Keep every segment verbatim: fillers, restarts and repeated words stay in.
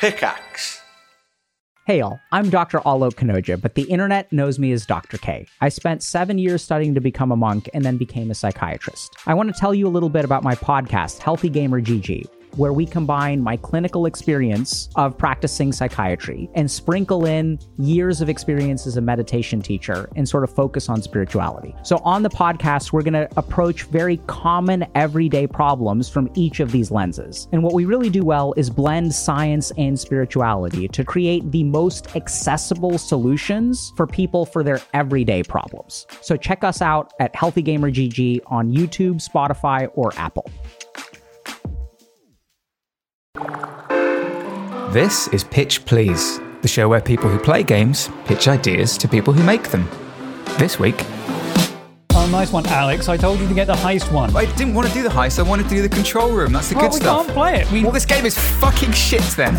Pickaxe. Hey y'all, I'm Doctor Alok Kanoja, but the internet knows me as Doctor K. I spent seven years studying to become a monk and then became a psychiatrist. I want to tell you a little bit about my podcast, Healthy Gamer G G, where we combine my clinical experience of practicing psychiatry and sprinkle in years of experience as a meditation teacher and sort of focus on spirituality. So on the podcast, we're going to approach very common everyday problems from each of these lenses. And what we really do well is blend science and spirituality to create the most accessible solutions for people for their everyday problems. So check us out at Healthy Gamer G G on YouTube, Spotify, or Apple. This is Pitch Please, the show where people who play games pitch ideas to people who make them. This week... Oh, nice one, Alex. I told you to get the heist one. I didn't want to do the heist, I wanted to do the control room. That's the well, good we stuff. We can't play it. We... Well, this game is fucking shit then.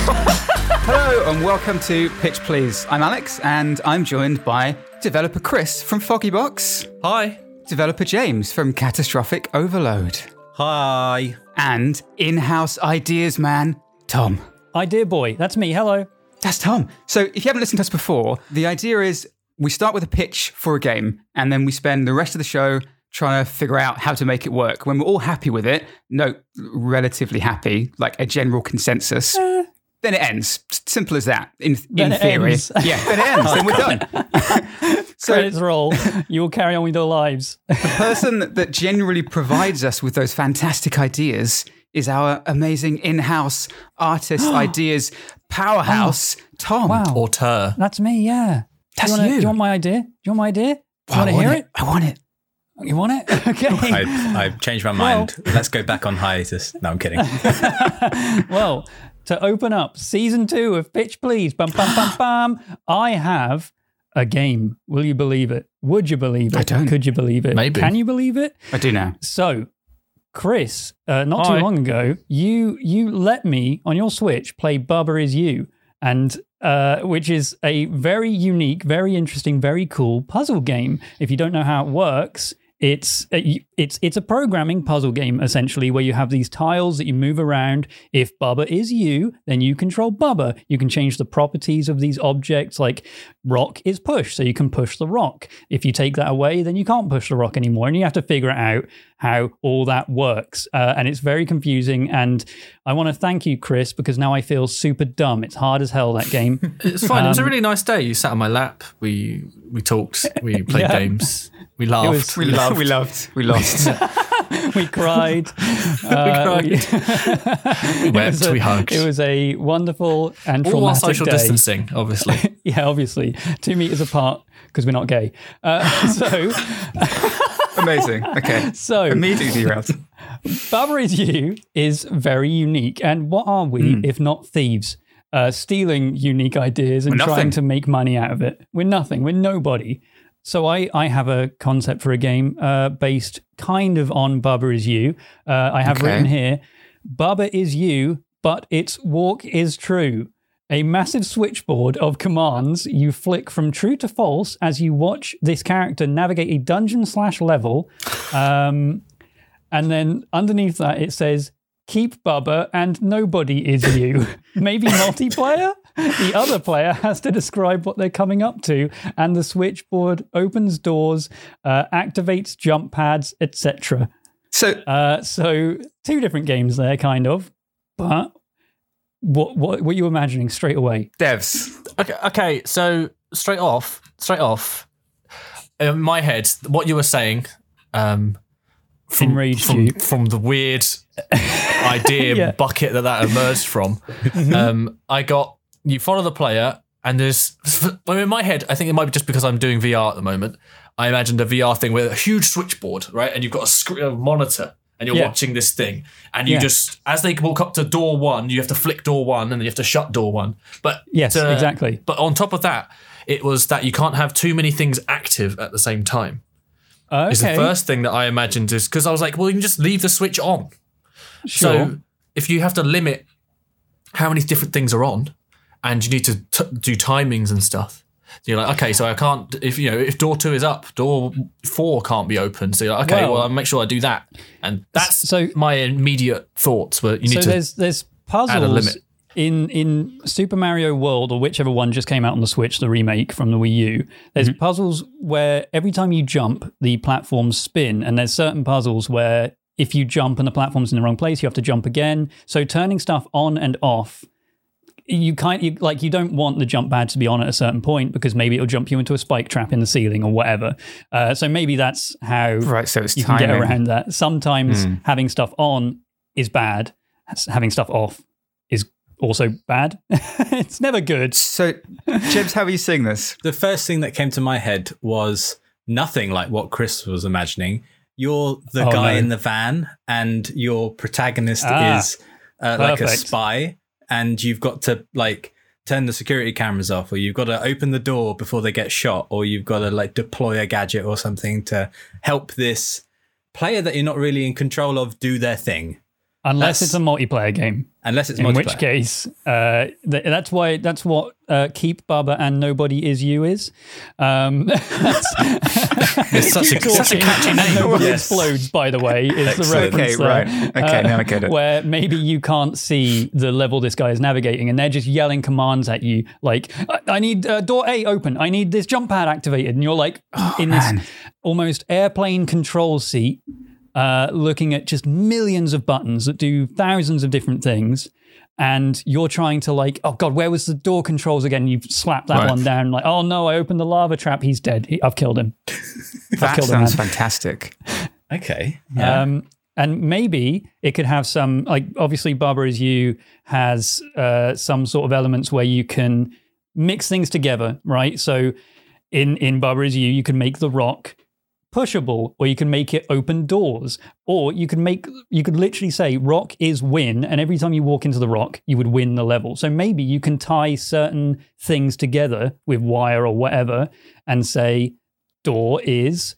Hello and welcome to Pitch Please. I'm Alex and I'm joined by developer Chris from Foggybox. Hi. Developer James from Catastrophic Overload. Hi. And in-house ideas man, Tom. Idea boy, that's me, hello. That's Tom. So if you haven't listened to us before, the idea is we start with a pitch for a game and then we spend the rest of the show trying to figure out how to make it work. When we're all happy with it, no, relatively happy, like a general consensus, uh, then it ends. Simple as that, in, in theory. Ends. Yeah, then it ends, then we're done. So, credits roll. You will carry on with your lives. The person that generally provides us with those fantastic ideas is our amazing in-house artist ideas powerhouse, oh, Tom. Wow. Auteur. That's me, yeah. That's do you. Wanna, you. Do you want my idea? Do you want my idea? Do you well, want to hear it? it? I want it. You want it? Okay. I've, I've changed my mind. Well, let's go back on hiatus. No, I'm kidding. Well, to open up season two of Pitch Please, bum, bum, bum, bum, I have a game. Will you believe it? Would you believe it? I don't. Could you believe it? Maybe. Can you believe it? I do now. So, Chris, uh, not Hi. too long ago, you you let me on your Switch play Bubba Is You, and uh, which is a very unique, very interesting, very cool puzzle game. If you don't know how it works, it's a, it's it's a programming puzzle game essentially, where you have these tiles that you move around. If Bubba is you, then you control Bubba. You can change the properties of these objects, like rock is push, so you can push the rock. If you take that away, then you can't push the rock anymore, and you have to figure out how all that works. Uh, and it's very confusing. And I want to thank you, Chris, because now I feel super dumb. It's hard as hell, that game. It's fine. Um, it was a really nice day. You sat on my lap. We we talked. We played Yeah. games. We laughed. was- we We loved. loved. We loved. We lost. We cried. Uh, we cried. We wept. was a- we hugged. It was a wonderful and All while traumatic social day. distancing, obviously. Yeah, obviously. Two meters apart because we're not gay. Uh, so, Amazing. Okay. so Immediately derailed. Bubba Is You is very unique. And what are we Mm. if not thieves? Uh, stealing unique ideas and We're nothing. trying to make money out of it. We're nothing. We're nobody. So I, I have a concept for a game uh, based kind of on Bubba Is You. Uh, I have Okay. written here, Bubba Is You, but its walk is true. A massive switchboard of commands you flick from true to false as you watch this character navigate a dungeon slash level. Um, and then underneath that it says, keep Bubba and nobody is you. Maybe multiplayer? The other player has to describe what they're coming up to, and the switchboard opens doors, uh, activates jump pads, et cetera. So, Uh, so two different games there, kind of. But what what what are you imagining straight away? devs. Okay, okay, so straight off, straight off, in my head, what you were saying, um, from, Enraged from, you. from the weird idea Yeah. bucket that that emerged from, um, I got, you follow the player, and there's, well, in my head, I think it might be just because I'm doing V R at the moment, I imagined a V R thing with a huge switchboard, right? And you've got a, screen, a monitor, and you're Yeah. watching this thing, and you Yeah. just, as they walk up to door one, you have to flick door one, and then you have to shut door one. But Yes, to- exactly. But on top of that, it was that you can't have too many things active at the same time. Okay. Is the first thing that I imagined, is because I was like, well, you can just leave the switch on. Sure. So if you have to limit how many different things are on, and you need to t- do timings and stuff, you're like, okay, so I can't, if you know, if door two is up, door four can't be open. So you're like, okay, Well- well, I'll make sure I do that. And that's So- my immediate thoughts were you need so to there's there's puzzles add a limit. in in Super Mario World, or whichever one just came out on the Switch, the remake from the Wii U, there's mm-hmm. puzzles where every time you jump, the platforms spin, and there's certain puzzles where if you jump and the platform's in the wrong place, you have to jump again. So turning stuff on and off, you kind you, like you don't want the jump pad to be on at a certain point because maybe it'll jump you into a spike trap in the ceiling or whatever. Uh, so maybe that's how right, so it's you timing. can get around that. Sometimes mm. having stuff on is bad. Having stuff off is also bad. It's never good. So, Jibs, how are you seeing this? The first thing that came to my head was nothing like what Chris was imagining. You're the oh, guy no. in the van, and your protagonist ah, is uh, like a perfect. spy, and you've got to like turn the security cameras off, or you've got to open the door before they get shot, or you've got to like deploy a gadget or something to help this player that you're not really in control of do their thing. Unless That's- it's a multiplayer game. Unless it's In multiplayer. which case, uh, th- that's why that's what uh, Keep Bubba and Nobody Is You is. Um, that's, It's such a, such a catchy name. Nobody Yes. Explodes, by the way, is the Excellent. reference Okay, there. right. Okay, now I get it. Where maybe you can't see the level this guy is navigating, and they're just yelling commands at you, like, I, I need uh, door A open, I need this jump pad activated, and you're like Oh, in man. this almost airplane control seat, uh, looking at just millions of buttons that do thousands of different things. And you're trying to like, oh God, where was the door controls again? You've slapped that Right. one down. Like, oh no, I opened the lava trap. He's dead. He, I've killed him. That killed a sounds man. fantastic. Okay. Yeah. Um, and maybe it could have some, like, obviously Barbara Is You has uh, some sort of elements where you can mix things together, right? So in, in Barbara Is You, you can make the rock pushable, or you can make it open doors, or you can make, you could literally say rock is win, and every time you walk into the rock, you would win the level. So maybe you can tie certain things together with wire or whatever and say door is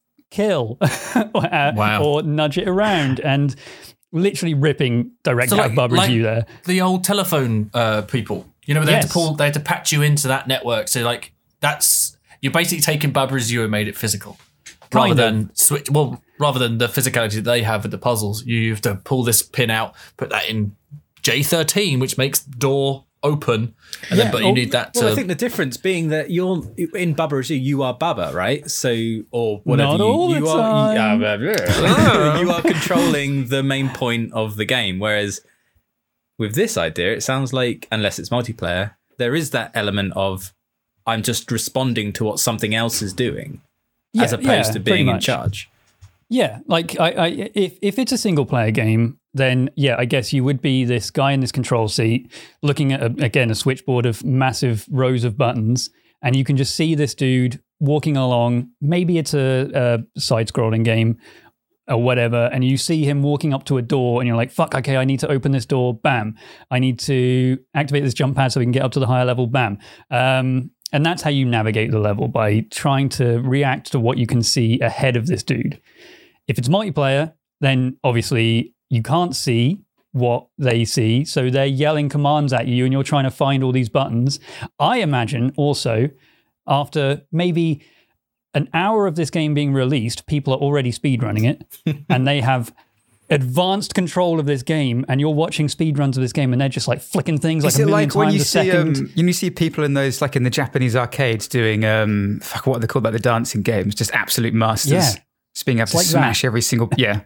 kill or, uh, Wow. or nudge it around, and literally ripping direct So out like- of Barbara like Is You there. The old telephone uh, people, you know, they had to Yes. pull, they had to patch you into that network. So like that's you're basically taking Barbara Is You and made it physical, rather Kind of. than switch. Well, rather than the physicality that they have with the puzzles, you have to pull this pin out, put that in J thirteen, which makes door open, and Yeah, then but you well- need that to. Well, I think the difference being that you're in Bubba Is You, you are Bubba, right? So, or whatever Not you, all you the are, time. yeah, blah, blah. You are controlling the main point of the game. Whereas with this idea, it sounds like, unless it's multiplayer, there is that element of I'm just responding to what something else is doing, Yeah, as opposed yeah, to pretty being in much. charge. Yeah, like I, I, if if it's a single player game, then yeah, I guess you would be this guy in this control seat, looking at a, again a switchboard of massive rows of buttons, and you can just see this dude walking along. Maybe it's a, a side-scrolling game or whatever, and you see him walking up to a door, and you're like, "Fuck, okay, I need to open this door." Bam! I need to activate this jump pad so we can get up to the higher level. Bam! Um, and that's how you navigate the level, by trying to react to what you can see ahead of this dude. If it's multiplayer, then obviously you can't see what they see, so they're yelling commands at you and you're trying to find all these buttons. I imagine also, after maybe an hour of this game being released, people are already speedrunning it and they have advanced control of this game, and you're watching speedruns of this game and they're just like flicking things like Is a it million like when times you a see second. um, you see people in those, like in the Japanese arcades, doing um, fuck, what are they called, like the dancing games, just absolute masters, Yeah. just being able to like that. smash every single yeah.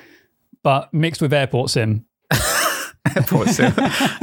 But mixed with Airport Sim. Airport sim.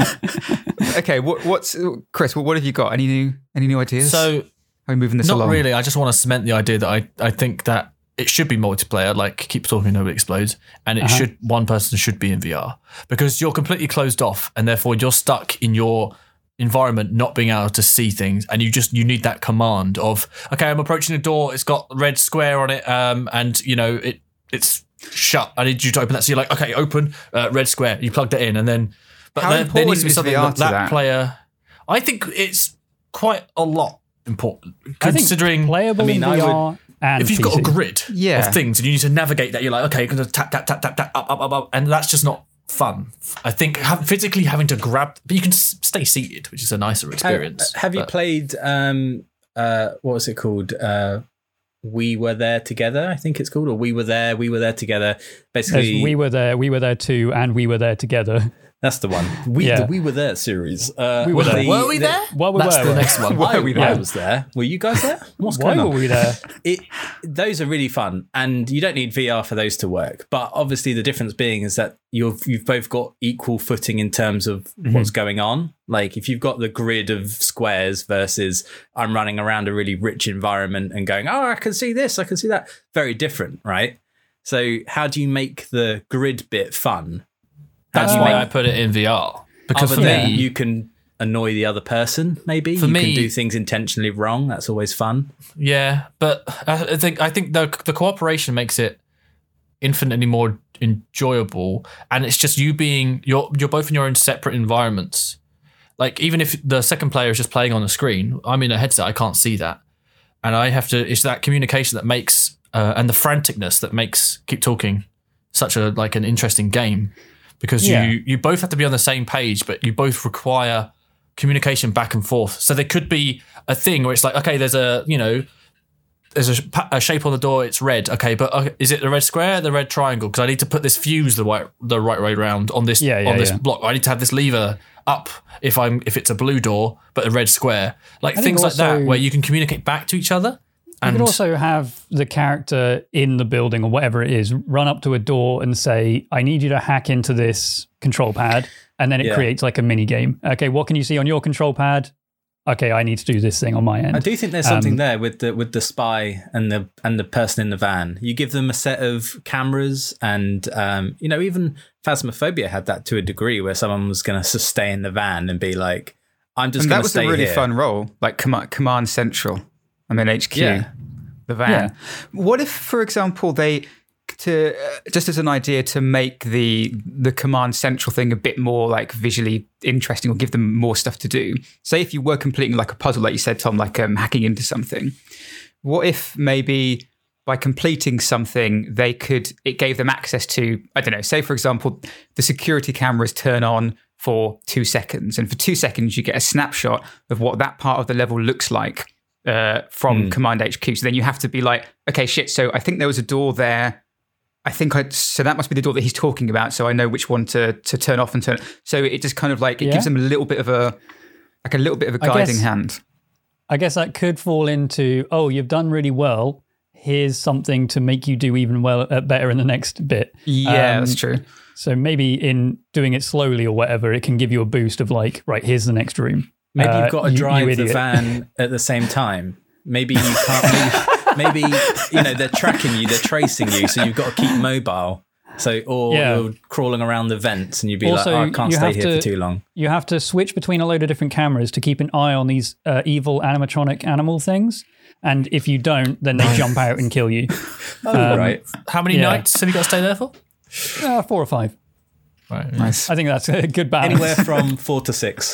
Okay, what, what's Chris? What, what have you got? Any new any new ideas? so How are we moving this not along? really. I just want to cement the idea that I, I think that it should be multiplayer, like Keep Talking Nobody Explodes, and it Uh-huh. should one person should be in V R, because you're completely closed off, and therefore you're stuck in your environment, not being able to see things, and you just you need that command of, okay, I'm approaching the door, it's got a red square on it, um, and you know it it's shut. I need you to open that. So you're like, okay, open uh, red square. You plugged it in, and then but How there, there needs to be important is something V R that to that that? player. I think it's quite a lot important, I think considering. playable I mean, in I V R and If you've P C. got a grid Yeah. of things and you need to navigate that, you're like, okay, you're going to tap, tap, tap, tap, tap, up, up, up, up, and that's just not fun. I think have, physically having to grab, but you can s- stay seated, which is a nicer experience. Have, have you But- played, um, uh, what was it called? Uh, We Were There Together, I think it's called, or We Were There, We Were There Together. There's Basically, we were there, we were there too, and we were there together. That's the one. We Yeah. the We Were There series. Uh, We were there. the- Were we the- there? Well, we That's were. the next one. I, Were we I there? was there. Were you guys there? What's Why going were on? we there? It, those are really fun, and you don't need V R for those to work. But obviously, the difference being is that you've you've both got equal footing in terms of Mm-hmm. what's going on. Like if you've got the grid of squares versus I'm running around a really rich environment and going, oh, I can see this, I can see that. Very different, right? So how do you make the grid bit fun? How That's do you why make I put it in V R. Because other for than me, you can annoy the other person, maybe For you me- can do things intentionally wrong. That's always fun. yeah, but I I think I think the the cooperation makes it infinitely more enjoyable, and it's just you being you're you're both in your own separate environments. Like even if the second player is just playing on the screen, I'm in a headset, I can't see that, and I have to. It's that communication that makes uh, and the franticness that makes Keep Talking such a like an interesting game, because Yeah. you you both have to be on the same page, but you both require communication back and forth. So there could be a thing where it's like, okay, there's a you know. There's a, sh- a shape on the door. It's red. Okay, but uh, is it the red square, the red triangle? Because I need to put this fuse the right the right way around on this Yeah, yeah, on this yeah. block. I need to have this lever up if I'm if it's a blue door, but a red square. Like I think things like that, also- where you can communicate back to each other. You And could also have the character in the building or whatever it is run up to a door and say, I need you to hack into this control pad. And then it Yeah. creates like a mini game. Okay, what can you see on your control pad? Okay, I need to do this thing on my end. I do think there's something Um, there with the with the spy and the and the person in the van. You give them a set of cameras, and um, you know, even Phasmophobia had that to a degree, where someone was going to stay in the van and be like, "I'm just And going that to was stay a really here." fun role, like command, command central. I mean, H Q, Yeah. the van. Yeah. What if, for example, they to uh, just as an idea to make the the command central thing a bit more like visually interesting, or give them more stuff to do? Say if you were completing like a puzzle, like you said, Tom, like um, hacking into something. What if maybe by completing something, they could it gave them access to, I don't know, say for example, the security cameras turn on for two seconds, and for two seconds you get a snapshot of what that part of the level looks like uh, from Hmm. Command H Q. So then you have to be like, okay, shit. So I think there was a door there. I think I so that must be the door that he's talking about. So I know which one to to turn off and turn. So it just kind of like it Yeah. gives them a little bit of a like a little bit of a I guiding guess- hand. I guess that could fall into, oh, you've done really well. Here's something to make you do even well uh, better in the next bit. Yeah, Um, that's true. So maybe in doing it slowly or whatever, it can give you a boost of like, right, here's the next room. Maybe Uh, you've got to you- drive you the idiot. van at the same time. Maybe you can't. maybe, maybe you know they're tracking you, they're tracing you, so you've got to keep mobile. So, or Yeah. you're crawling around the vents, and you'd be Also, like, "Oh, I can't you stay have here to- for too long." You have to switch between a load of different cameras to keep an eye on these uh, evil animatronic animal things. And if you don't, then they jump out and kill you. Oh, right. how many yeah. nights have you got to stay there for? Uh, four or five. Right. Nice. I think that's a good balance. Anywhere from four to six.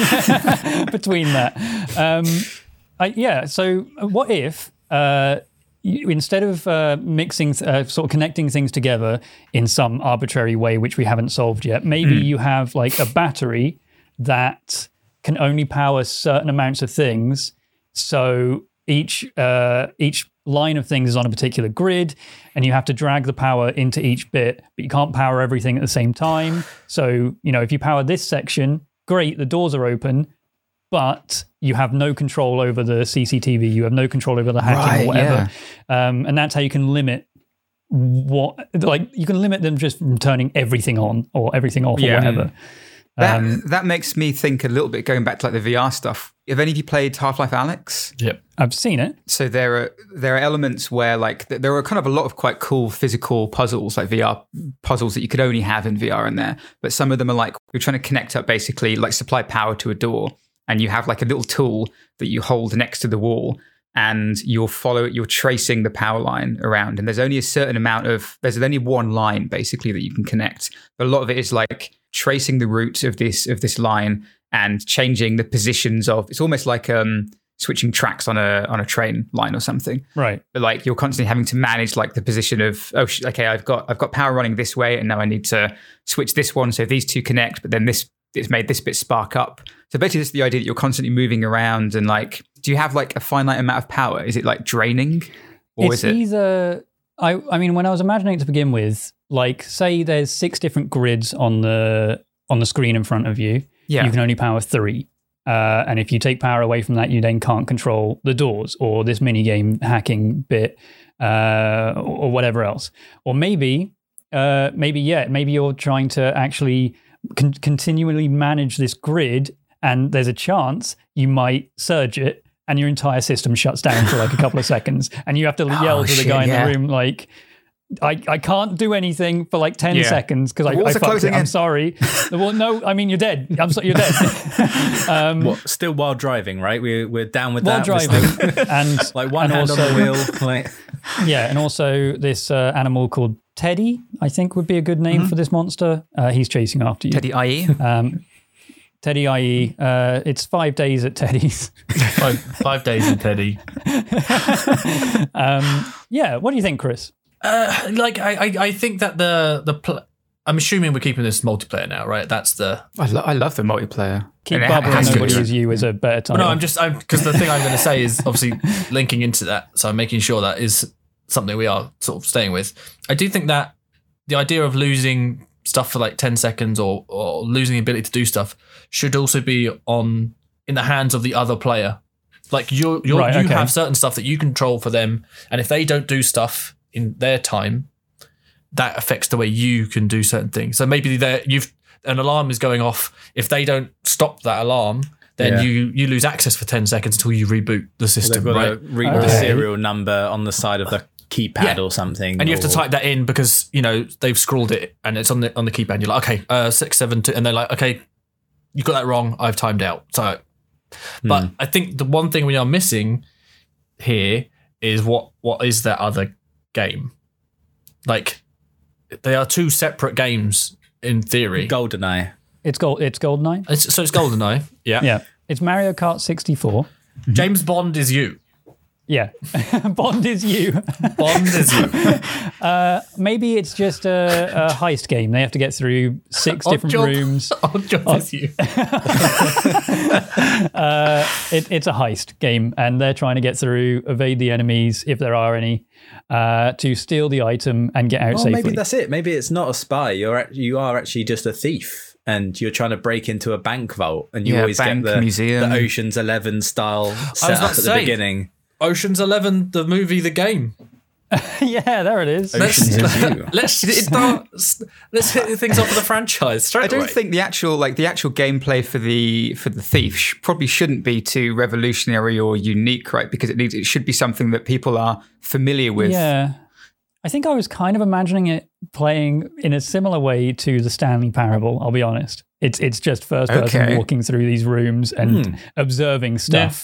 between that. Um, I, yeah. So, what if uh, you, instead of uh, mixing, uh, sort of connecting things together in some arbitrary way, which we haven't solved yet, maybe you have like a battery that can only power certain amounts of things. So each uh, each line of things is on a particular grid, and you have to drag the power into each bit, but you can't power everything at the same time. So, you know, if you power this section, great, the doors are open, but you have no control over the C C T V, you have no control over the hacking Right, or whatever. Um, and that's how you can limit what, like, you can limit them just from turning everything on or everything off Yeah. or whatever. That Um, that makes me think a little bit, going back to like the V R stuff. Have any of you played Half-Life Alyx? Yep. I've seen it. So there are there are elements where like th- there are kind of a lot of quite cool physical puzzles, like V R puzzles that you could only have in V R in there. But some of them are like you're trying to connect up basically like supply power to a door, and you have like a little tool that you hold next to the wall, and you'll follow it. You're tracing the power line around, and there's only a certain amount of there's only one line basically that you can connect. But a lot of it is like tracing the route of this of this line and changing the positions of. It's almost like um. switching tracks on a on a train line or something. Right. But like you're constantly having to manage like the position of oh sh- okay I've got I've got power running this way and now I need to switch this one so these two connect, but then this it's made this bit spark up. So basically this is the idea that you're constantly moving around, and like do you have like a finite amount of power? Is it like draining, or It's is it either, I, I mean, when I was imagining it to begin with, like say there's six different grids on the on the screen in front of you, Yeah. you can only power three. Uh, and if you take power away from that, you then can't control the doors or this mini game hacking bit uh, or, or whatever else. Or maybe, uh, maybe yeah, maybe you're trying to actually con- continually manage this grid, and there's a chance you might surge it, and your entire system shuts down for like a couple of seconds, and you have to yell Oh, to the shit, guy yeah. in the room like, I, I can't do anything for like ten Yeah. seconds because I, walls I are fucked closing it. I'm in. sorry. Well, no, I mean you're dead. I'm sorry, you're dead. um, What? Still while driving, right? We're we're down with while that. We're driving, still- and like one and hand also, on the wheel. Like yeah, and also this uh, animal called Teddy, I think would be a good name for this monster. Uh, he's chasing after you. Teddy I E. Um, Teddy, that is, uh, it's five days at Teddy's. Five, five days in Teddy. um, yeah, what do you think, Chris? Uh, like I, I, I think that the the pl- I'm assuming we're keeping this multiplayer now, right? That's the. I, lo- I love the multiplayer. Keep And it Barbara ha- and has to Nobody be. Is You is a better Well, title. no, I'm just I'm because the thing I'm going to say is obviously linking into that, so I'm making sure that is something we are sort of staying with. I do think that the idea of losing stuff for like ten seconds or or losing the ability to do stuff should also be on in the hands of the other player. Like you you Right, you okay. have certain stuff that you control for them, and if they don't do stuff in their time, that affects the way you can do certain things. So maybe there you've an alarm is going off. If they don't stop that alarm, then Yeah. you you lose access for ten seconds until you reboot the they've system, got right? to read the Okay. serial number on the side of the keypad Yeah. or something. And you have to or- type that in because you know they've scrawled it and it's on the on the keypad. And you're like, okay, uh, six seven two, and they're like, okay, you got that wrong. I've timed out. So, but Hmm. I think the one thing we are missing here is what what is that other game? Like, they are two separate games in theory. GoldenEye. it's gold. It's GoldenEye. It's, so it's GoldenEye. Yeah. Yeah, it's Mario Kart sixty-four. James Bond is you. Yeah, Bond is you. Bond is you. Maybe it's just a, a heist game. They have to get through six Odd different job. rooms. Odd job is you. It, it's a heist game, and they're trying to get through, evade the enemies if there are any, uh, to steal the item and get out Oh, safely. maybe that's it. Maybe it's not a spy. You're act- you are actually just a thief, and you're trying to break into a bank vault, and you Yeah, always bank, get the, museum. the Ocean's Eleven style setup about at to the say. beginning. Ocean's Eleven, the movie, the game. Yeah, there it is. Ocean's Eleven. Let's start. Let's hit things off with the franchise straight I don't away. think the actual like the actual gameplay for the for the thief sh- probably shouldn't be too revolutionary or unique, right? Because it needs it should be something that people are familiar with. Yeah. I think I was kind of imagining it playing in a similar way to the Stanley Parable, I'll be honest. It's it's just first person Okay. walking through these rooms and observing stuff.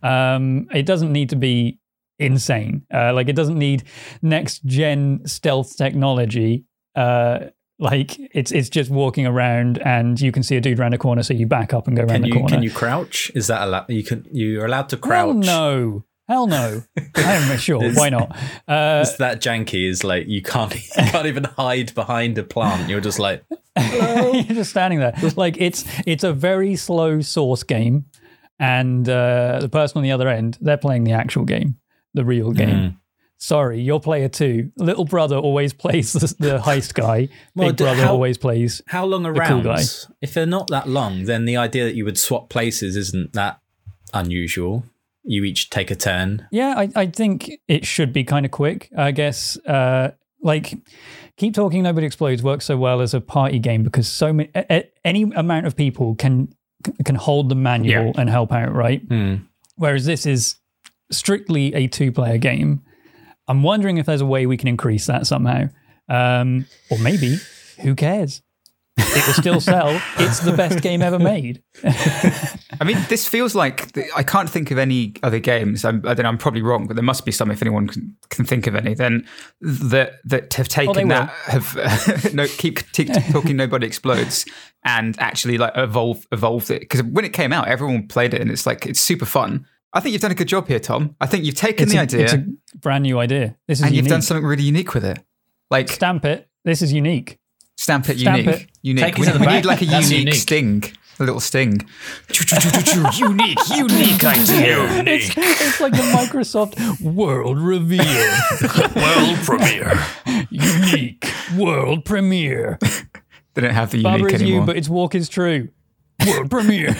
Um, it doesn't need to be insane. Uh, like it doesn't need next gen stealth technology. Uh, like it's it's just walking around and you can see a dude around a corner, so you back up and go around Can the you corner. can you crouch? Is that allowed? You can you're allowed to Hell crouch. no. Hell no. I'm sure. It's- Why not? Uh, It's that janky. Is like you can't you can't even hide behind a plant. You're just like You're just standing there. Like it's it's a very slow source game, and uh, the person on the other end, they're playing the actual game, the real game. Mm. Sorry, you're player two. Little brother always plays the, the heist guy. Well, Big d- brother how- always plays. how long are The cool rounds? If they're not that long, then the idea that you would swap places isn't that unusual. You each take a turn. Yeah, I, I think it should be kind of quick. I guess, uh, like, Keep Talking, Nobody Explodes works so well as a party game because so many, a, a- any amount of people can can hold the manual Yeah. and help out, right? Hmm. Whereas this is strictly a two-player game. I'm wondering if there's a way we can increase that somehow. Um, or maybe, who cares? It will still sell. It's the best game ever made. I mean, this feels like the, I can't think of any other games. I'm, I don't know. I'm probably wrong, but there must be some. If anyone can, can think of any, then that that have they taken will. that have no keep, keep talking. Nobody Explodes, and actually like evolve evolved it because when it came out, everyone played it, and it's like it's super fun. I think you've done a good job here, Tom. I think you've taken It's the a, idea it's a brand new idea. This is and unique. you've done something really unique with it. Like Stamp it. This is unique. stamp it Stamp unique, it. unique. Take it We, to the we bank. need like a That's unique, unique. sting, a little sting. unique, unique idea. It's, it's like the Microsoft world reveal. World premiere. Unique world premiere. They don't have the Barbara unique is anymore. you, but it's Walk is True. World premiere.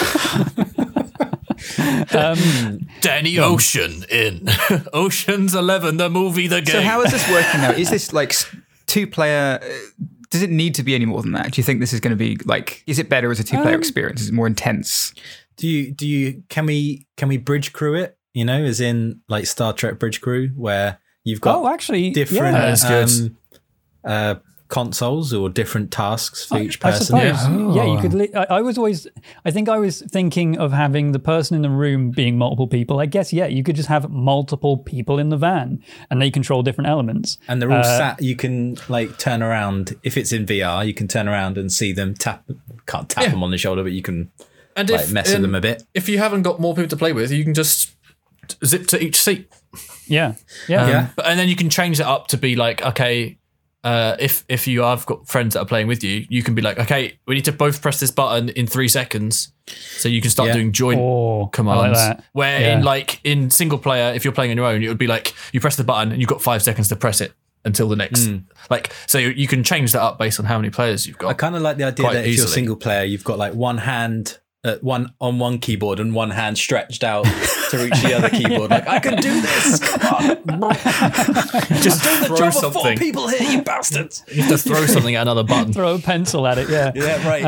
um, Danny Ocean in Ocean's Eleven, the movie, the game. So how is this working now? Is this like two-player? uh, Does it need to be any more than that? Do you think this is going to be like? Is it better as a two-player Um, experience? Is it more intense? Do you do you can we can we bridge crew it? You know, as in like Star Trek Bridge Crew, where you've got oh, actually, different yeah. That's good. um, uh, consoles or different tasks for each I person. suppose, Yeah. yeah, you Oh. could. Li- I, I was always, I think I was thinking of having the person in the room being multiple people. I guess, yeah, you could just have multiple people in the van, and they control different elements. And they're all Uh, sat. You can like turn around if it's in V R. You can turn around and see them tap. Can't tap Yeah. them on the shoulder, but you can and like if, mess with um, them a bit. if you haven't got more people to play with, you can just zip to each seat. Yeah, yeah, Um, Yeah. But, and then you can change it up to be like, okay, uh, if if you have got friends that are playing with you, you can be like, okay, we need to both press this button in three seconds, so you can start Yeah. doing joint Oh, I commands. like that. Where Yeah. in like in single player, if you're playing on your own, it would be like you press the button and you've got five seconds to press it until the next. Like so, you can change that up based on how many players you've got. I kind of like the idea quite that if you're easily. single player, you've got like one hand. Uh, one on one keyboard and one hand stretched out to reach the other keyboard. Like I can do this. Come on, Just doing the throw job of four something. people here, you bastards. You have to throw something at another button. Throw a pencil at it. Yeah. Yeah, right.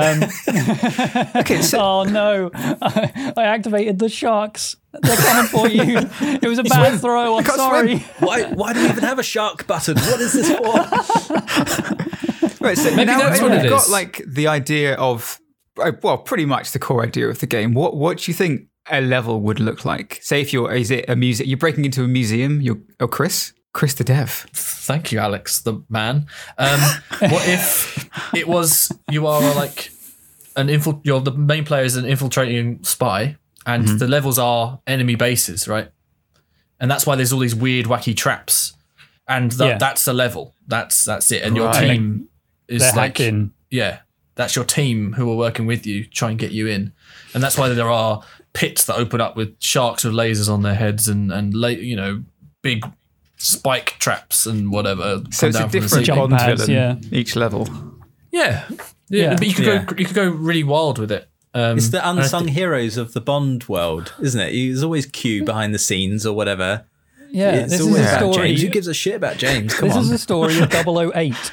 Um, Okay, so oh no! I, I activated the sharks. They're coming for you. It was a bad throw. I'm can't sorry. why? Why do we even have a shark button? What is this for? right, so Maybe now that's we've what it got is. like the idea of, uh, well, pretty much the core idea of the game. What what do you think a level would look like? Say if you're, is it a museum? You're breaking into a museum. You're, oh, Chris, Chris the dev. Thank you, Alex, the man. Um, what if it was you are like an infil- you're the main player is an infiltrating spy, and the levels are enemy bases, right? And that's why there's all these weird, wacky traps, and tha- Yeah. that's a level. That's that's it. And your Right. team is They're like hacked in. yeah, that's your team who are working with you, try and get you in, and that's why there are pits that open up with sharks with lasers on their heads and and la- you know big spike traps and whatever. So come it's a down from the different ceiling. Jump Bond pads, villain each level. Yeah. yeah, Yeah. But you could Yeah. go you could go really wild with it. Um, It's the and I unsung thi- heroes of the Bond world, isn't it? There's always Q behind the scenes or whatever. Yeah, It's this is always a about story. James. Who gives a shit about James? Come This on. is a story of double oh eight.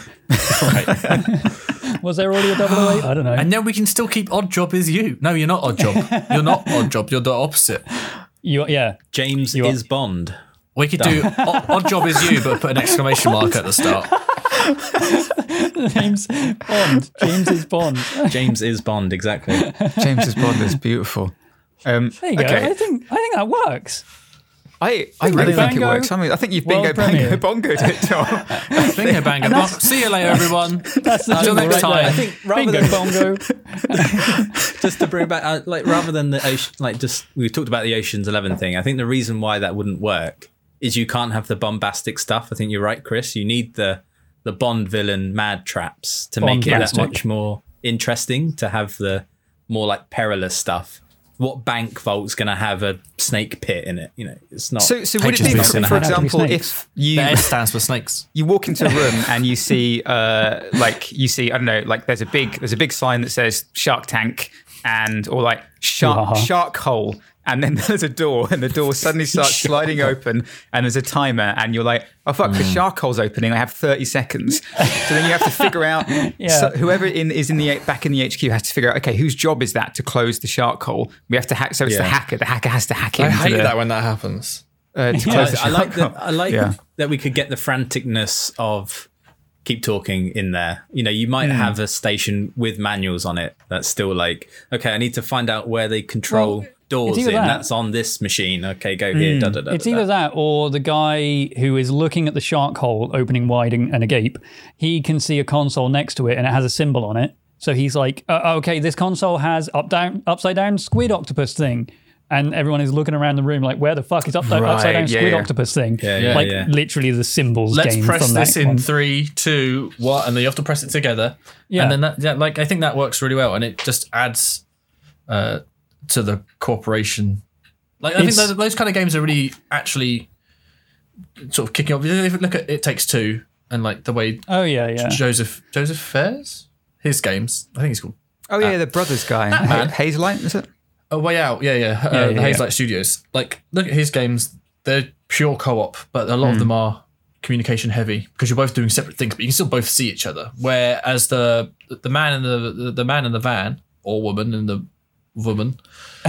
Was there already a double oh eight? I don't know. And then we can still keep Odd Job as you. No, you're not Odd Job. You're not Odd Job. You're the opposite. You, yeah. James You are- is Bond. We could do Odd, Odd Job is you, but put an exclamation mark at the start. James Bond. James is Bond. James is Bond, exactly. James's Bond is beautiful. Um, There you go. okay. I think I think that works. I, I really think it Bango. works. I mean, I think you've bingo World bango premiere. bongoed it, Tom. Bingo bango. Well, see you later, everyone. That's the Until jingle next right time. there. I think rather Bingo than- bongo. Just to bring it back, uh, like rather than the ocean, like just we talked about the Ocean's Eleven thing. I think the reason why that wouldn't work is you can't have the bombastic stuff. I think you're right, Chris. You need the the Bond villain mad traps to make it that Bondastic. much more interesting. To have the more like perilous stuff. What bank vault's going to have a snake pit in it? You know, it's not. So, so would it H S be, B for, C. for Have to be example, snakes. if you The S stands for snakes. you walk into a room and you see, uh, like you see, I don't know, like there's a big there's a big sign that says Shark Tank and or like shark Wow. shark hole, and then there's a door and the door suddenly starts sliding open and there's a timer and you're like, oh fuck, the shark hole's opening. I have thirty seconds. So then you have to figure out Yeah. so whoever in is in the back in the H Q has to figure out, okay, whose job is that to close the shark hole? We have to hack. So it's the Yeah. hacker. The hacker has to hack I into hate the, that when that happens. uh, to I, close the I shark like hole. that. I like Yeah. that we could get the franticness of keep talking in there. You know, you might have a station with manuals on it that's still like, okay, I need to find out where they control Well, doors it's in. either that- That's on this machine. Okay, go here. Da, da, da, It's da, either da. that or the guy who is looking at the shark hole opening wide and, and agape. He can see a console next to it and it has a symbol on it. So he's like, uh, okay, this console has up down upside down squid octopus thing. And everyone is looking around the room like, where the fuck is up, Right, upside down yeah, squid yeah. octopus thing? Yeah, yeah, like yeah. literally the symbols Let's game press from this that in one. three, two, one, and then you have to press it together. Yeah. And then that, yeah, like I think that works really well, and it just adds uh, to the corporation. Like I It's- think those, those kind of games are really actually sort of kicking off. If you look at It Takes Two, and like the way Oh yeah, yeah. Joseph Joseph Fares, his games. I think he's called Oh yeah, the Brothers guy, that man. Hazelight, is it? A Way Out. Yeah, yeah. Uh, Yeah, the yeah, Hazelight yeah. Studios. Like, look at his games. They're pure co-op, but a lot of them are communication heavy because you're both doing separate things, but you can still both see each other. Whereas the the man in the the, the man in the van or woman in the woman,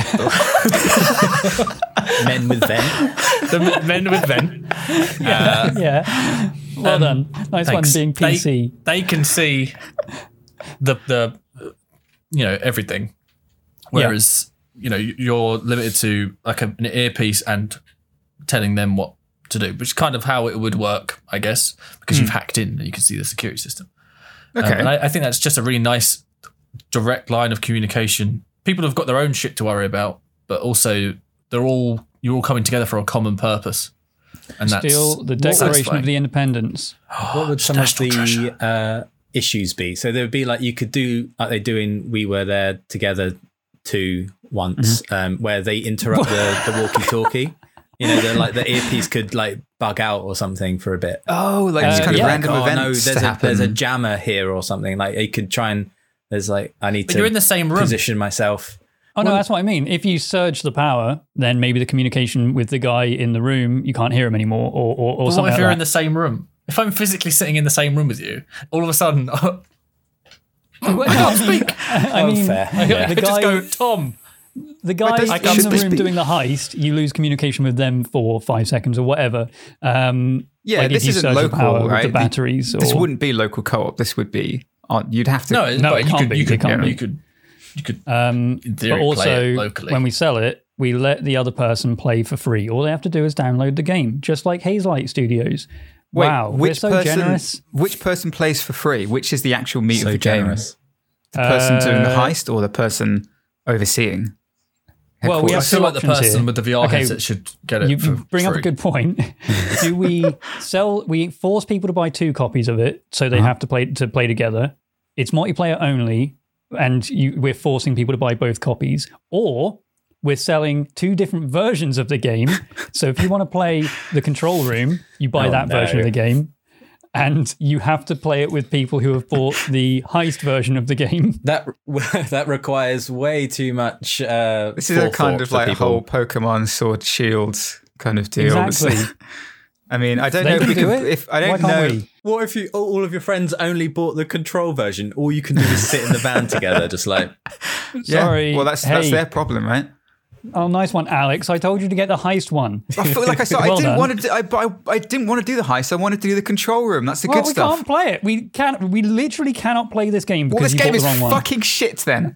Men with vent. the men with Ven. Uh, Yeah. Well um, done. Nice thanks. one being P C. They, they can see the the you know everything, whereas you know you're limited to like a, an earpiece and telling them what to do, which is kind of how it would work, I guess, because you've hacked in and you can see the security system. Okay. Um, and I, I think that's just a really nice direct line of communication. People have got their own shit to worry about, but also they're all you're all coming together for a common purpose. And that's Still, the Declaration of the Independence. What would some of National the uh, issues be? So there would be like you could do like they do in We Were There Together two once, um, where they interrupt the, the walkie-talkie. You know, the, like the earpiece could like bug out or something for a bit. Oh, like just Uh, kind of yeah. random oh, events no, there's to a happen. there's a jammer here or something. Like you could try and there's like I need But to you're in the same room. position myself. Oh no, that's what I mean. If you surge the power, then maybe the communication with the guy in the room, you can't hear him anymore, or or, or But something what if like you're that. in the same room? If I'm physically sitting in the same room with you, all of a sudden, I I mean, I Oh, mean fair. the Yeah. guy, just go, Tom. the guy does- in should the this room be- doing the heist, you lose communication with them for five seconds or whatever. Um, Yeah, like if this you isn't surge the local, power with right? the batteries. This or, wouldn't be local co-op. This would be on. You'd have to. No, No, but it you can't could, be. you It could, can't you be. could, you could, Um, in but theory, play also, it locally. when we sell it, we let the other person play for free. All they have to do is download the game, just like Hazelight Studios. Wait, wow, which we're so person? generous. Which person plays for free? Which is the actual meat So of the game? generous. The person doing the Uh, heist or the person overseeing? Well, we I have feel two like the options person here. with the V R Okay, headset should get it. You for bring up a free. good point. Do we sell? We force people to buy two copies of it, so they have to play to play together. It's multiplayer only, and you, we're forcing people to buy both copies, or we're selling two different versions of the game. So if you want to play the control room, you buy Oh, that no. version of the game. And you have to play it with people who have bought the heist version of the game. That that requires way too much. Uh, This is a kind forethought of for like people. whole Pokemon Sword Shield kind of deal. Exactly. This- I mean, I don't They know if can we do can. it. If I don't Why can't know, we? What if you all of your friends only bought the control version? All you can do is sit in the van together, just like yeah. Sorry. Well, that's that's Hey. their problem, right? Oh, nice one, Alex. I told you to get the heist one. I feel like I said I Well didn't done. want to. Do, I, I I didn't want to do the heist. I wanted to do the control room. That's the Well, good we stuff. can't play it. We can't. We literally cannot play this game Well, because this you game bought is the wrong one. fucking shit. Then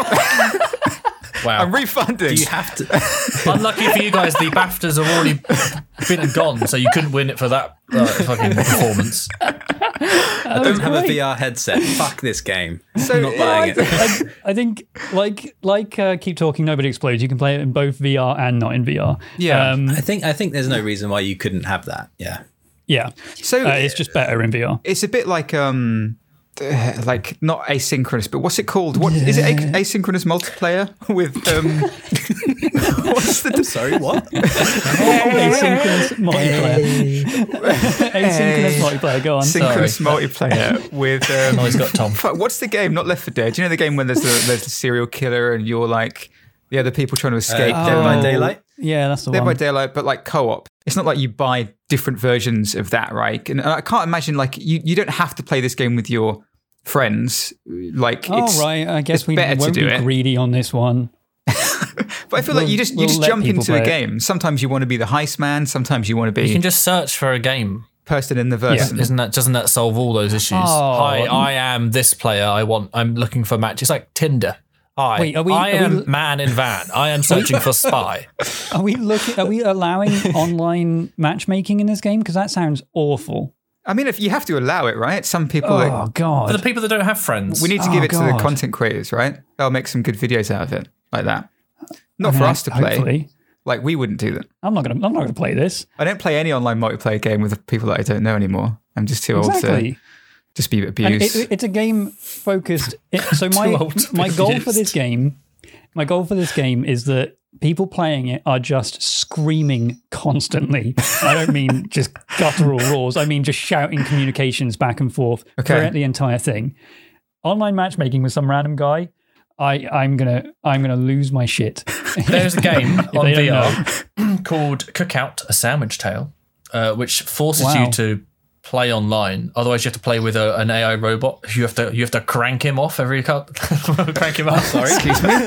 Wow. I'm refunding. you have to. Unlucky for you guys, the BAFTAs have already been and gone, so you couldn't win it for that uh, fucking performance. I don't have a V R headset. Fuck this game. So, I'm not buying it. I, I think, like, like uh, Keep Talking, Nobody Explodes. You can play it in both V R and not in V R. Yeah. um, I think I think there's no reason why you couldn't have that. Yeah. yeah. so Uh, it's just better in V R. it's a bit like um uh, like not asynchronous, but what's it called? What is it? A- asynchronous multiplayer with um what's the Sorry, what? Asynchronous multiplayer. Asynchronous multiplayer. Go on. synchronous multiplayer with um Oh, he's got Tom. fuck, what's the game? Not Left four Dead. Do you know the game when there's the, there's the serial killer and you're like the other people trying to escape? Uh, Dead Dead by by Daylight. Yeah, that's the Dead by one. Daylight, but like co-op. It's not like you buy different versions of that, right? And I can't imagine like you, you don't have to play this game with your friends. Like, Oh, it's, right. I guess it's we better to won't do be it. greedy on this one. But I feel like We'll- you just you we'll just let jump people into a play it. game. Sometimes you want to be the heist man. Sometimes you want to be You can just search for a game. person in the verse. Isn't that doesn't that solve all those issues? Oh. Hi, I am this player. I want. I'm looking for matches. It's like Tinder. Hi, Wait, are we- I are am we- man in van. I am searching for spy. Are we looking? Are we allowing online matchmaking in this game? Because that sounds awful. I mean, if you have to allow it, right? Some people. Oh like, For God. the people that don't have friends, we need to Oh, give it to the God. content creators, right? They'll make some good videos out of it, like that. Not for Okay, us to play. hopefully. Like we wouldn't do that. I'm not gonna. I'm not gonna play this. I don't play any online multiplayer game with people that I don't know anymore. I'm just too old Exactly. to just be And abused. it, it's a game focused. It, so my old to my be goal abused. for this game, my goal for this game is that people playing it are just screaming constantly. I don't mean just guttural roars. I mean just shouting communications back and forth Okay. throughout the entire thing. Online matchmaking with some random guy, I, I'm gonna I'm gonna lose my shit. There's a game on they don't V R called Cookout, a Sandwich Tale, uh, which forces Wow. you to play online. Otherwise, you have to play with a, an A I robot. You have to you have to crank him off every cut. Crank him up. Sorry. Excuse me.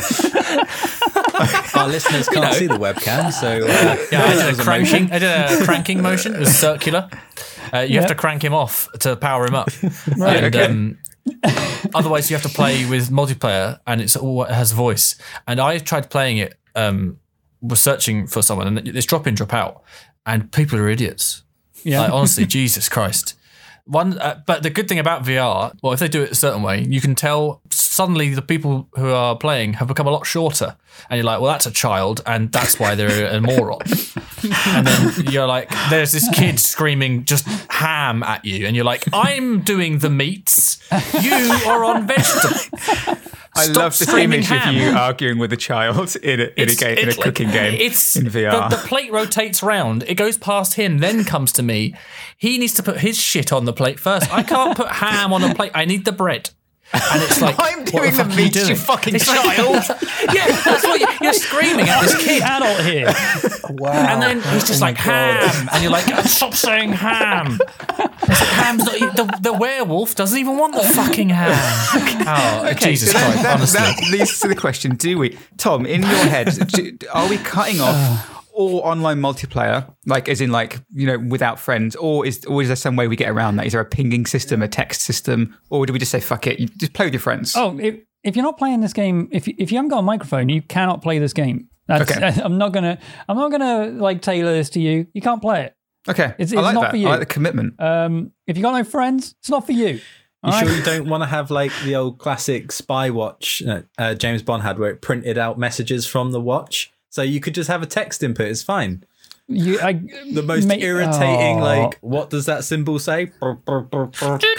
Our listeners can't see the webcam, so uh, Yeah, I that did was a a cranking. motion. I did a cranking motion. It was circular. Uh, you have Yep. to crank him off to power him up. Right, and, okay. um, otherwise, you have to play with multiplayer, and it's all it has voice. And I tried playing it. Um, was searching for someone, and it's drop in, drop out, and people are idiots. Yeah. Like, honestly, Jesus Christ. One, uh, but the good thing about V R, well, if they do it a certain way, you can tell suddenly the people who are playing have become a lot shorter, and you're like, well, that's a child, and that's why they're a moron. And then you're like, there's this kid screaming just ham at you, and you're like, I'm doing the meats, you are on vegetables. I Stop love the screaming image ham. of you arguing with a child in a, in a It's- game, in a it's like- cooking game It's in V R. The, the plate rotates round. It goes past him, then comes to me. He needs to put his shit on the plate first. I can't put ham on a plate. I need the bread. And it's like, I'm what doing the fuck are you meats, you doing? fucking It's like- child. yeah, that's what you, you're screaming at this kid. Adult here. Wow. And then he's just Oh my like, God. ham. And you're like, stop saying ham. It's like, ham's not, e- the, the werewolf doesn't even want the fucking ham. Oh, Jesus So that, Christ, that, honestly. that leads to the question: do we, Tom, in your head, do, are we cutting off all online multiplayer, like as in like you know without friends, or is or is there some way we get around that? Is there a pinging system, a text system, or do we just say fuck it, you just play with your friends? Oh, if, if you're not playing this game, if you, if you haven't got a microphone, you cannot play this game. That's, Okay. I'm not gonna I'm not gonna like tailor this to you. You can't play it. okay, It's- I it's like not that. for you. I like the commitment. Um, if you got no friends, it's not for you. You All sure right? you don't want to have like the old classic spy watch uh, uh, James Bond had, where it printed out messages from the watch, so you could just have a text input? It's fine. You, I, The most ma- irritating, Oh. like, what does that symbol say? Come down. Oh,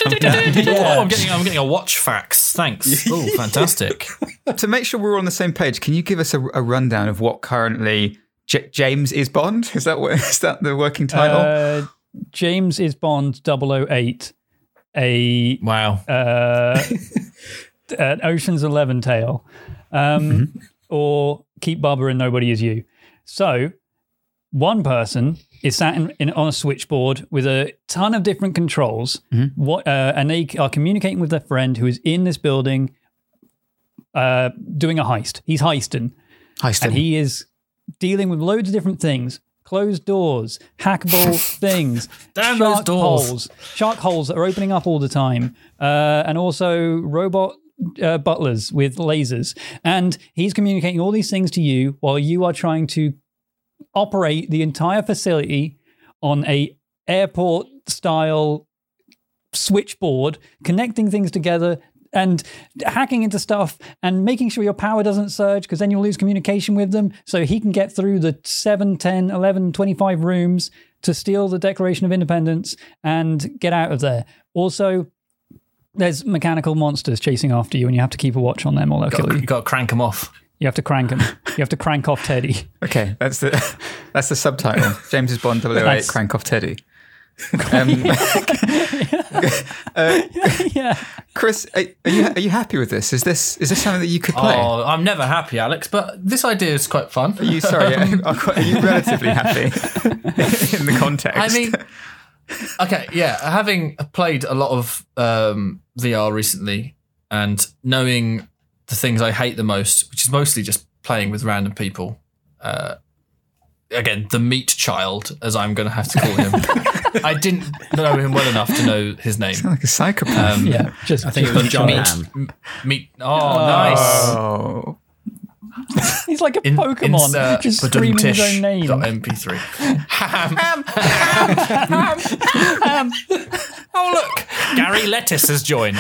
I'm getting, I'm getting a watch fax. Thanks. Oh, fantastic. To make sure we're all on the same page, can you give us a, a rundown of what currently J- James is Bond? Is that what, is that the working title? Uh, James is Bond double oh eight, a Wow. uh, an Ocean's Eleven tale, um, or Keep Bubba and Nobody Is You. So one person is sat in, in on a switchboard with a ton of different controls, what, uh, and they are communicating with their friend who is in this building, uh, doing a heist. He's heisting, Heisting. and he is dealing with loads of different things. Closed doors, hackable things, Damn those shark doors. holes, shark holes that are opening up all the time, uh, and also robot uh, butlers with lasers. And he's communicating all these things to you while you are trying to operate the entire facility on a airport style switchboard, connecting things together and hacking into stuff and making sure your power doesn't surge, because then you'll lose communication with them, so he can get through the seven, ten, eleven, twenty-five rooms to steal the Declaration of Independence and get out of there. Also, there's mechanical monsters chasing after you, and you have to keep a watch on them or they'll kill You you. got to crank them off. You have to crank them. You have to crank off Teddy. Okay, that's the that's the subtitle. James is Bond double oh eight, That's- crank off Teddy. Um, uh, Yeah. Chris, are, are you are you happy with this? Is this is this something that you could play? Oh, I'm never happy, Alex, but this idea is quite fun. Are you sorry? Are, are you relatively happy in the context? I mean, okay, yeah. Having played a lot of um, V R recently and knowing the things I hate the most, which is mostly just playing with random people. Uh, again, the meat child, as I'm going to have to call him. I didn't know him well enough to know his name. like a psychopath. Um, Yeah. Just, I think it was John meat, Ham. m- meat. Oh, nice. Oh, he's like a In- Pokemon, insert just screaming his own name. dot M P three. Ham. Ham. Ham. Ham. Oh, look. Gary Lettuce has joined.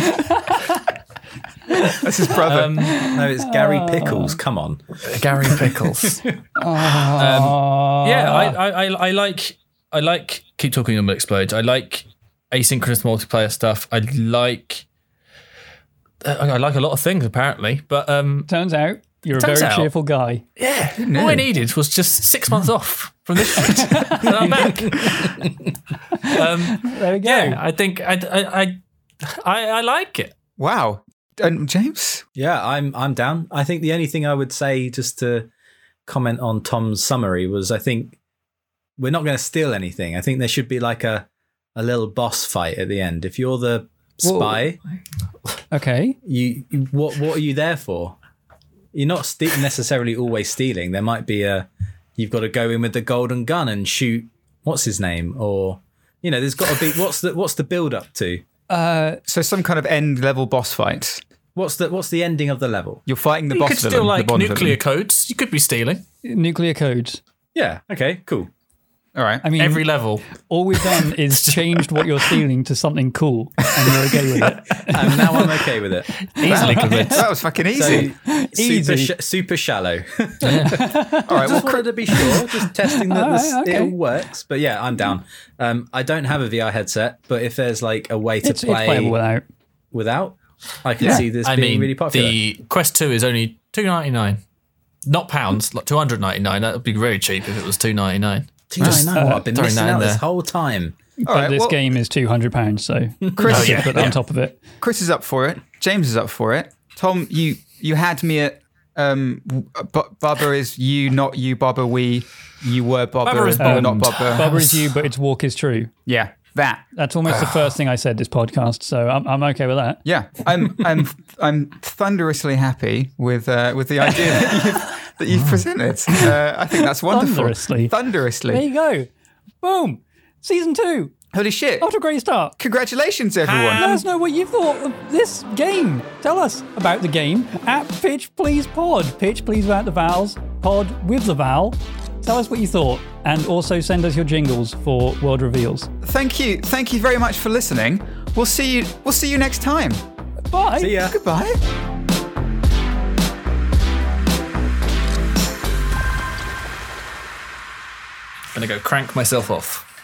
that's his brother. Um, No, it's Gary Pickles. Come on. Gary Pickles. Um, yeah, I, I, I, I like I like Keep Talking and Will Explode. I like asynchronous multiplayer stuff. I like I I like a lot of things apparently, but um, Turns out You're a Turns very out- cheerful guy. Yeah, all I needed was just six months off from this shit. And I'm back. um, There we go. yeah, I think I, I, I, I, I like it. Wow. And James? Yeah, I'm I'm down. I think the only thing I would say, just to comment on Tom's summary, was I think we're not going to steal anything. I think there should be like a a little boss fight at the end. If you're the spy, Okay. you, you what what are you there for? You're not ste- necessarily always stealing. There might be a you've got to go in with the golden gun and shoot what's his name, or you know, there's got to be what's the what's the build up to? Uh, So some kind of end level boss fight. What's the what's the ending of the level? You're fighting the You boss could villain, steal the like Bond nuclear villain. codes. You could be stealing nuclear codes. Yeah. Okay. Cool. All right. I mean, every level. all we've done is changed what you're stealing to something cool, and you're okay with it. And now I'm okay with it. Easily convinced. That was fucking So easy. super Easy. sh- super shallow. All right. Well, Just wanted to be sure, just testing that All this, right, okay. it all works. But yeah, I'm down. Um, I don't have a V R headset, but if there's like a way to It's, it's play playable without. without, I can Yeah. see this I being mean, really popular. the Quest two is only two ninety nine, not pounds, like two hundred ninety nine. That would be very cheap if it was two ninety nine. two ninety-nine, what, I've been throwing missing that in out this there. whole time. all But right. this Well, game is two hundred pounds, so Chris, Oh, yeah. put that on top of it. Chris is up for it. James is up for it. Tom, you you had me at um, B- Bubba is you, not you. Bubba we. You were Bubba, Bubba is and you're Bond. not Bubba. Bubba is you, but its walk is true. Yeah, that. That's almost the first thing I said this podcast, so I'm, I'm okay with that. Yeah, I'm I'm I'm thunderously happy with uh, with the idea that you've, that you've presented. Uh, I think that's wonderful. Thunderously. Thunderously. There you go. Boom. Season two. Holy shit! Off to a great start. Congratulations, everyone. Let us know what you thought of this game. Tell us about the game at Pitch Please Pod. Pitch Please without the vowels, pod with the vowel. Tell us what you thought, and also send us your jingles for World Reveals. Thank you, thank you very much for listening. We'll see you. We'll see you next time. Bye. See ya. Goodbye. Gonna go crank myself off.